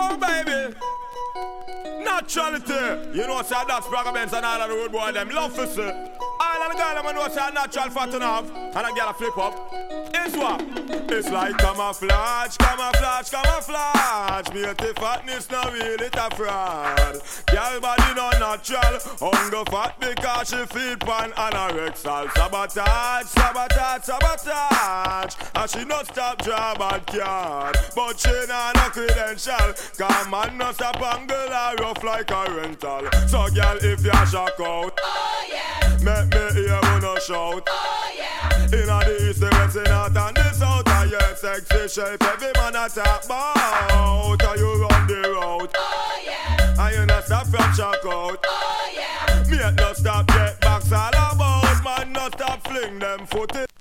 Oh baby, naturality. You know say that's Spragga Benz and all of the road boy them love for say. All of the girls them know say natural fat enough, and I get a flip up. It's what? It's like camouflage, camouflage, camouflage. Beauty fatness no really a fraud. Girl body no natural, hunger fat because she feed pan anorexal. Sabotage, sabotage, sabotage. And she no stop job at card, but she nah no credential. Cause man no stop angle her rough like a rental. So girl if you shock out, oh yeah, make me hear you no shout, oh yeah. Inna the east, the west, the north and the south, and your sexy shape every man a talk about. And you run the road, oh yeah, and you no stop from shock out, oh yeah. Me no stop get backs all about, man no stop fling them foot in.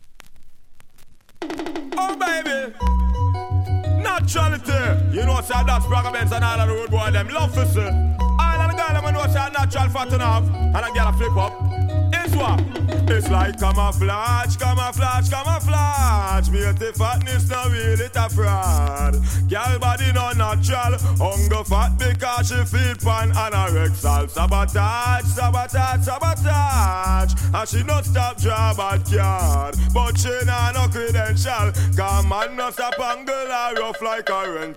Oh baby, naturality. You know say that's Spragga Benz and all of the road boy them love for say. All of the girls them know say natural fat enough, and I get a flip up. It's what? It's like camouflage, camouflage, camouflage. Beauty fatness no really a fraud. Girl body no natural, hunger fat because she feed pan anorexal. Sabotage, sabotage, sabotage. And she no stop job at card, but she nah no credential. Cause man no stop angle her rough like a rent.